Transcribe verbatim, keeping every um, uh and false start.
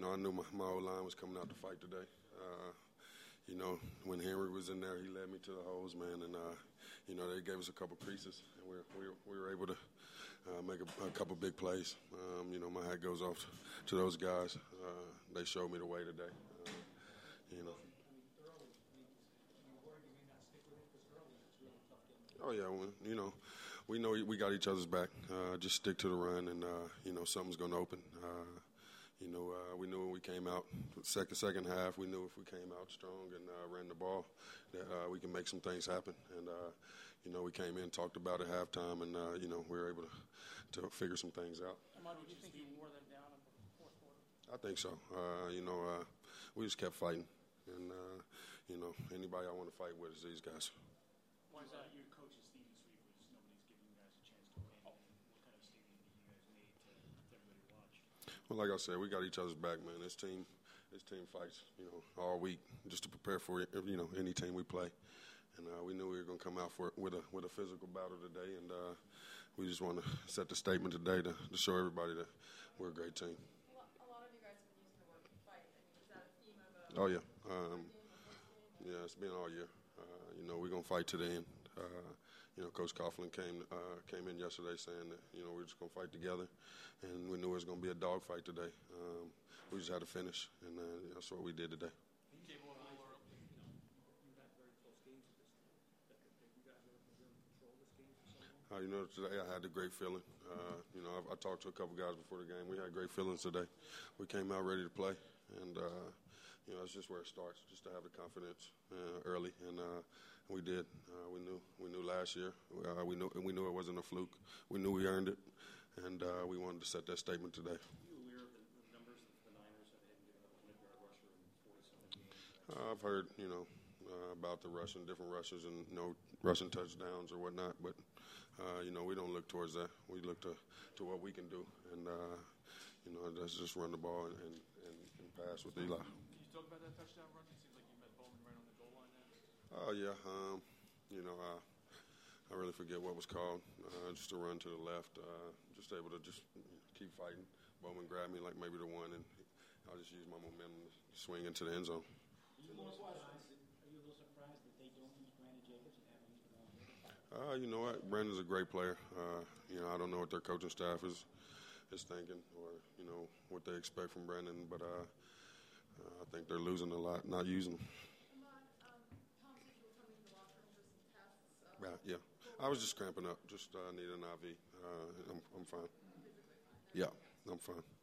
know, I knew my, my whole line was coming out to fight today. Uh, you know, when Henry was in there, he led me to the holes, man, and uh, you know, they gave us a couple creases, and we were, we were, we were able to uh, make a, a couple big plays. Um, you know, my hat goes off to those guys. Uh, they showed me the way today. Uh, you know. Oh yeah, well, you know, we know we got each other's back. Uh, just stick to the run, and uh, you know, something's going to open. Uh, you know, uh, we knew when we came out second second half. We knew if we came out strong and uh, ran the ball, that uh, we can make some things happen. And uh, you know, we came in, talked about it at halftime, and uh, you know, we were able to to figure some things out. Ahmad, do you think you wore them down in the fourth quarter? I think so. Uh, you know, uh, we just kept fighting, and uh, you know, anybody I want to fight with is these guys. Why is that? Your coach's theme this week was nobody's giving you guys a chance to win. What kind of statement did you guys make to everybody to watch? Well, like I said, we got each other's back, man. This team, this team fights, you know, all week just to prepare for you know any team we play, and uh, we knew we were going to come out for it with a with a physical battle today, and uh, we just want to set the statement today to, to show everybody that we're a great team. A lot of you guys have been using the word fight. I mean, is that a theme of a? Oh yeah, um, yeah, it's been all year. Uh, you know, we're gonna fight to the end. Uh, you know, Coach Coughlin came uh, came in yesterday saying that you know we're just gonna fight together, and we knew it was gonna be a dog fight today. Um, we just had to finish, and uh, that's what we did today. You know, you've had very close games with this team. You guys are going to control this game for so long. Uh, you know, today I had a great feeling. Uh, you know, I, I talked to a couple guys before the game. We had great feelings today. We came out ready to play, and uh, you know, that's just where it starts, just to have the confidence uh, early, and uh, we did. Uh, we knew we knew last year. Uh, we knew we knew it wasn't a fluke. We knew we earned it, and uh, we wanted to set that statement today. Are you aware of the, the numbers that the Niners have had given up a hundred-yard rusher in forty-seven games? Uh, I've heard, you know, uh, about the rushing, different rushers, and you know, rushing touchdowns or whatnot. But uh, you know, we don't look towards that. We look to, to what we can do, and uh, you know, that's just run the ball and, and, and, and pass with Eli. Can you talk about that touchdown run? It seems like you met Bowman right on the goal line there. Oh yeah, um, you know, uh, I really forget what was called. Uh, just a run to the left, uh, just able to just keep fighting. Bowman grabbed me like maybe the one, and I'll just use my momentum to swing into the end zone. Are you a little surprised, are you a little surprised that they don't use Brandon Jacobs and haven't used him all year? Uh, you know what? Brandon's a great player. Uh, you know, I don't know what their coaching staff is is thinking, or you know what they expect from Brandon, but uh, uh, I think they're losing a lot, not using him. Ahmad, um, Tom said you were coming to the locker room for some tests. Uh, Yeah, yeah. I was just cramping up. Just uh, need an I V. Uh, I'm, I'm fine. Yeah, I'm fine.